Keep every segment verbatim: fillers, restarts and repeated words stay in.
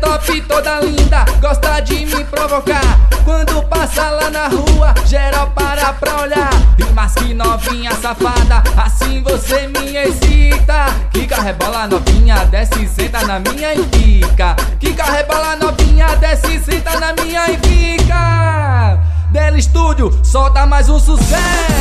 top, toda linda, gosta de me provocar. Quando passa lá na rua, geral para pra olhar. E mas que novinha safada, assim você me excita. Quica, rebola novinha, desce e senta na minha e fica. Quica, rebola novinha, desce e senta na minha e fica. Dela Estúdio, solta mais um sucesso.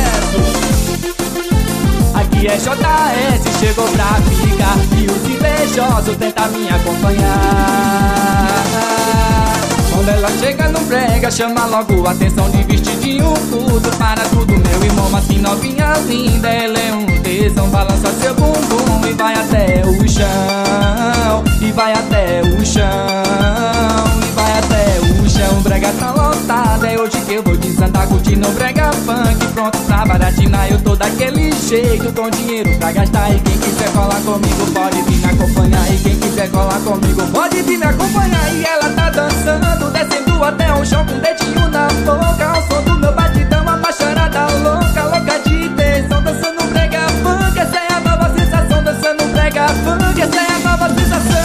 Aqui é J S, chegou pra ficar. E os invejosos tentam me acompanhar. Quando ela chega no brega, chama logo a atenção de vestidinho curto. Para tudo, meu irmão, mas que novinha linda. Ela é um tesão, balança seu bumbum e vai até o chão. E vai até o chão, e vai até o chão. O brega tá lotado, é hoje que eu vou desandar curtindo o brega funk. Pronto pra baratinar, eu tô daquele jeito, com dinheiro pra gastar. E quem quiser colar comigo pode vir me acompanhar. E quem quiser colar comigo pode vir me acompanhar. E ela tá dançando, descendo até o chão com o dedinho na boca. Ao som do meu batidão, uma macharada louca, louca de tesão, dançando brega funk. Essa é a nova sensação, dançando brega funk. Essa é a nova sensação.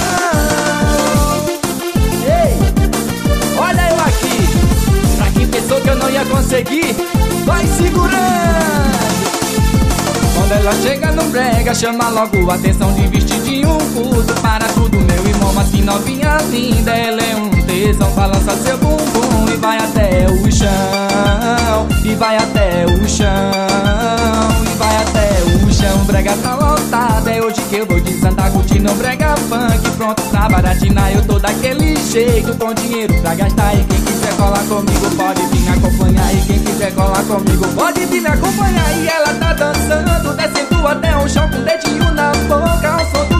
Ei, olha eu aqui, pra quem pensou que eu não ia conseguir, vai segurando. Quando ela chega no brega, chama logo a atenção de vestidinho curto. Para tudo, meu irmão, mas que novinha linda. Ela é um tesão, balança seu bumbum e vai até o chão. E vai até o chão, e vai até o chão. O brega tá lotado, é hoje que eu vou desandar curtindo o brega funk. Pronto pra baratinar, eu tô daquele jeito, com dinheiro pra gastar. E quem quiser colar comigo pode vir me acompanhar. E quem quiser colar comigo pode vir me acompanhar. E ela tá dançando, descendo até o chão com o dedinho na boca. Ao som do